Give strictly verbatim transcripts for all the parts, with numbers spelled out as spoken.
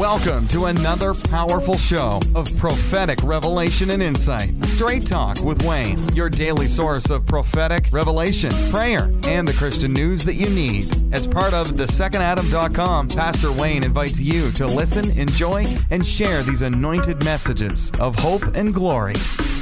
Welcome to another powerful show of prophetic revelation and insight. Straight Talk with Wayne, your daily source of prophetic revelation, prayer, and the Christian news that you need. As part of the second adam dot com, Pastor Wayne invites you to listen, enjoy, and share these anointed messages of hope and glory.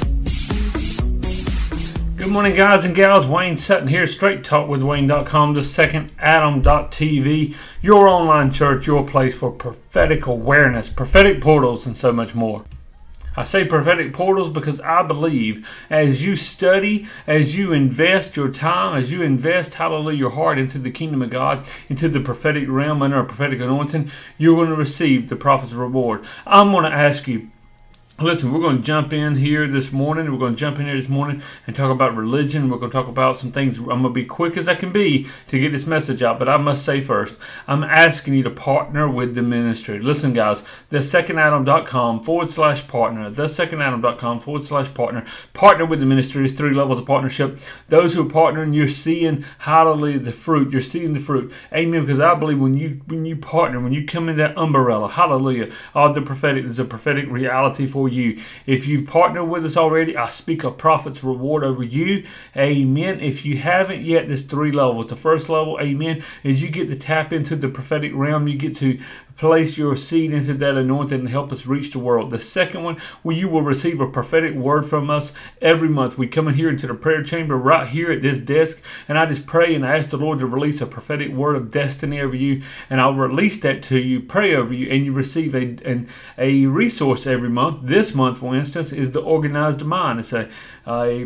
Good morning, guys and gals. Wayne Sutton here, Straight Talk with Wayne dot com, the second adam dot t v, your online church, your place for prophetic awareness, prophetic portals, and so much more. I say prophetic portals because I believe as you study, as you invest your time, as you invest, hallelujah, your heart into the kingdom of God, into the prophetic realm under a prophetic anointing, you're going to receive the prophet's reward. I'm going to ask you, listen, we're going to jump in here this morning. We're going to jump in here this morning and talk about religion. We're going to talk about some things. I'm going to be quick as I can be to get this message out. But I must say first, I'm asking you to partner with the ministry. Listen, guys, the second adam dot com forward slash partner. the second adam dot com forward slash partner. Partner with the ministry. There's three levels of partnership. Those who are partnering, you're seeing, hallelujah, the fruit. You're seeing the fruit. Amen. Because I believe when you when you partner, when you come in that umbrella, hallelujah, all the prophetic, there's a prophetic reality for you. If you've partnered with us already, I speak a prophet's reward over you. Amen. If you haven't yet, there's three levels. The first level, amen, is you get to tap into the prophetic realm. You get to place your seed into that anointing and help us reach the world. The second one, where you will receive a prophetic word from us every month. We come in here into the prayer chamber right here at this desk, and I just pray and I ask the Lord to release a prophetic word of destiny over you, and I'll release that to you, pray over you, and you receive a an, a resource every month. This month, for instance, is the Organized Mind. It's a, a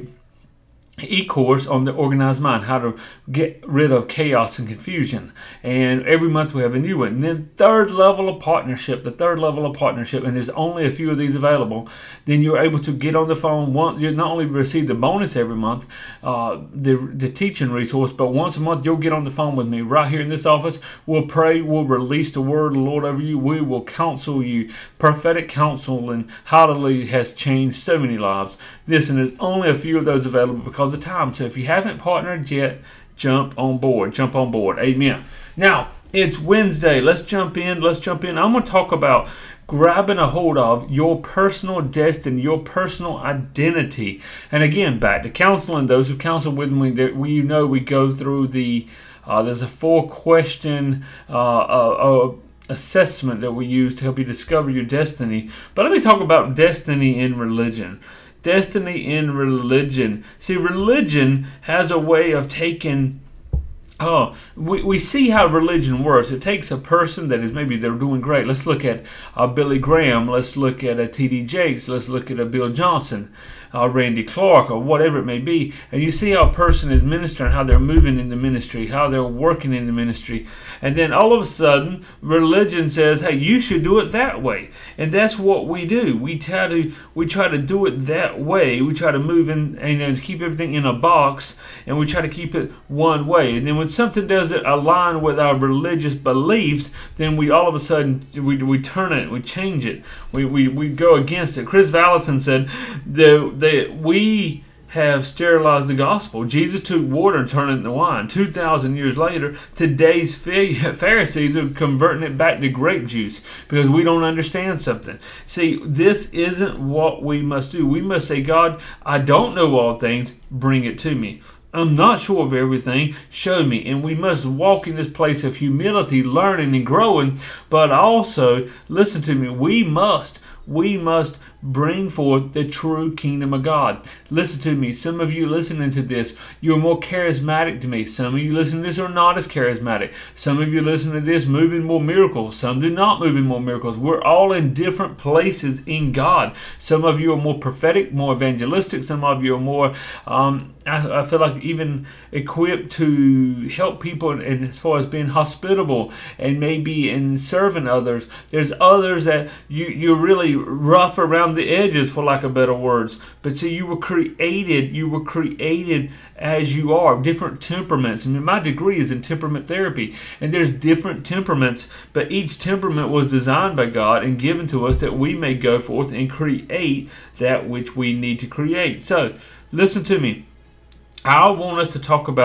e-course on the organized mind, how to get rid of chaos and confusion. And every month we have a new one. And then third level of partnership, the third level of partnership, and there's only a few of these available. Then you're able to get on the phone. One, you not only receive the bonus every month, uh, the the teaching resource, but once a month you'll get on the phone with me right here in this office. We'll pray. We'll release the word of the Lord over you. We will counsel you. Prophetic counsel and hallelujah has changed so many lives. Listen, there's only a few of those available because of time. So if you haven't partnered yet, jump on board. Jump on board. Amen. Now, it's Wednesday. Let's jump in. Let's jump in. I'm going to talk about grabbing a hold of your personal destiny, your personal identity. And again, back to counseling. Those who counsel with me, that we you know we go through the, uh, there's a four question uh, uh, uh, assessment that we use to help you discover your destiny. But let me talk about destiny in religion. Destiny in religion. See, religion has a way of taking, oh, we, we see how religion works. It takes a person that is maybe they're doing great. Let's look at uh, Billy Graham. Let's look at a T D Jakes. Let's look at a Bill Johnson, uh, Randy Clark, or whatever it may be. And you see how a person is ministering, how they're moving in the ministry, how they're working in the ministry. And then all of a sudden, religion says, hey, you should do it that way. And that's what we do. We try to we try to do it that way. We try to move in and you know, keep everything in a box, and we try to keep it one way. And then when something doesn't align with our religious beliefs, then we all of a sudden we we turn it, we change it, we we, we go against it. Chris Valentin said that that we have sterilized the gospel. Jesus took water and turned it into wine. Two thousand years later, today's Pharisees are converting it back to grape juice because we don't understand something. See, this isn't what we must do. We must say, God, I don't know all things. Bring it to me. I'm not sure of everything. Show me. And we must walk in this place of humility, learning and growing. But also, listen to me, we must, we must bring forth the true kingdom of God. Listen to me. Some of you listening to this, you're more charismatic to me. Some of you listening to this are not as charismatic. Some of you listening to this move in more miracles. Some do not move in more miracles. We're all in different places in God. Some of you are more prophetic, more evangelistic. Some of you are more, um, I, I feel like even equipped to help people in, as far as being hospitable and maybe in serving others. There's others that you, you're really rough around the edges, for lack of better words. But see, you were created, you were created as you are, different temperaments. I mean, my degree is in temperament therapy, and there's different temperaments, but each temperament was designed by God and given to us that we may go forth and create that which we need to create. So, listen to me. I want us to talk about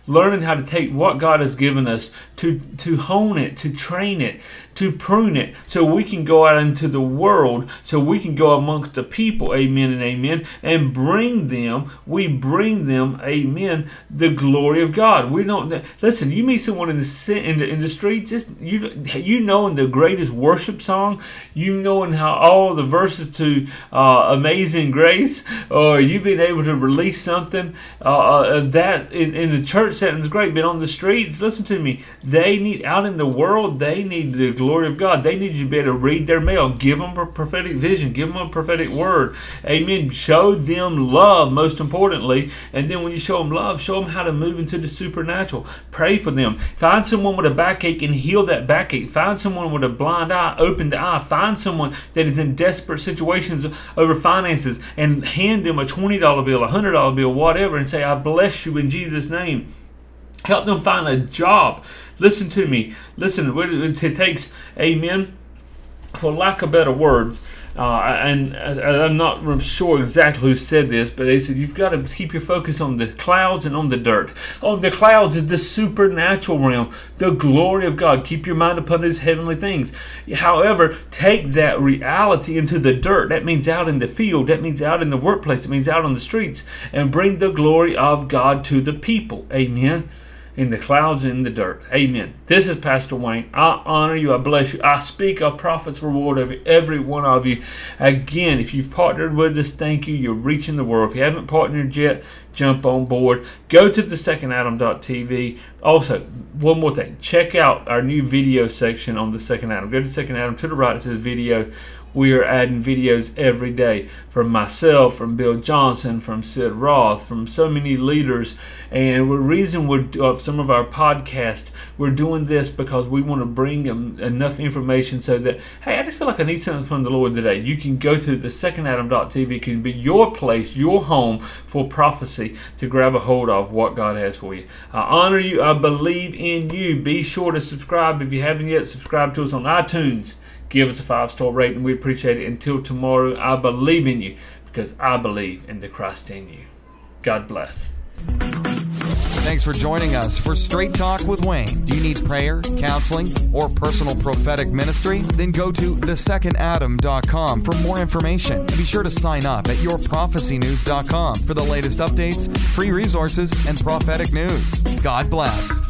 learning how to take what God has given us, to, to hone it, to train it, to prune it, so we can go out into the world, so we can go amongst the people, amen and amen, and bring them, we bring them, amen, the glory of God. We don't, listen, you meet someone in the in the, in the streets, just, you you knowing the greatest worship song, you knowing how all the verses to uh, Amazing Grace, or you being able to release something uh, of that in, in the church setting is great, but on the streets, listen to me, they need, out in the world, they need the glory glory of God. They need you to be able to read their mail. Give them a prophetic vision. Give them a prophetic word. Amen. Show them love, most importantly. And then when you show them love, show them how to move into the supernatural. Pray for them. Find someone with a backache and heal that backache. Find someone with a blind eye, open the eye. Find someone that is in desperate situations over finances and hand them a twenty dollar bill, a one hundred dollar bill, whatever, and say, I bless you in Jesus' name. Help them find a job. Listen to me. Listen, it takes, amen, for lack of better words, uh, and I'm not sure exactly who said this, but they said you've got to keep your focus on the clouds and on the dirt. On the clouds is the supernatural realm, the glory of God. Keep your mind upon His heavenly things. However, take that reality into the dirt. That means out in the field. That means out in the workplace. It means out on the streets. And bring the glory of God to the people. Amen. In the clouds and in the dirt. Amen. This is Pastor Wayne. I honor you. I bless you. I speak a prophet's reward over every one of you. Again, if you've partnered with us, thank you. You're reaching the world. If you haven't partnered yet, jump on board. Go to the second adam dot t v. Also, one more thing. Check out our new video section on the Second Adam. Go to Second Adam. To the right, it says video. We are adding videos every day from myself, from Bill Johnson, from Sid Roth, from so many leaders. And the reason we're uh, some of our podcasts, we're doing this because we want to bring um, enough information so that, hey, I just feel like I need something from the Lord today. You can go to the second adam dot t v. It can be your place, your home for prophecy to grab a hold of what God has for you. I honor you. I believe in you. Be sure to subscribe if you haven't yet. Subscribe to us on iTunes. Give us a five-star rating. We appreciate it. Until tomorrow, I believe in you because I believe in the Christ in you. God bless. Thanks for joining us for Straight Talk with Wayne. Do you need prayer, counseling, or personal prophetic ministry? Then go to the second adam dot com for more information. And be sure to sign up at your prophecy news dot com for the latest updates, free resources, and prophetic news. God bless.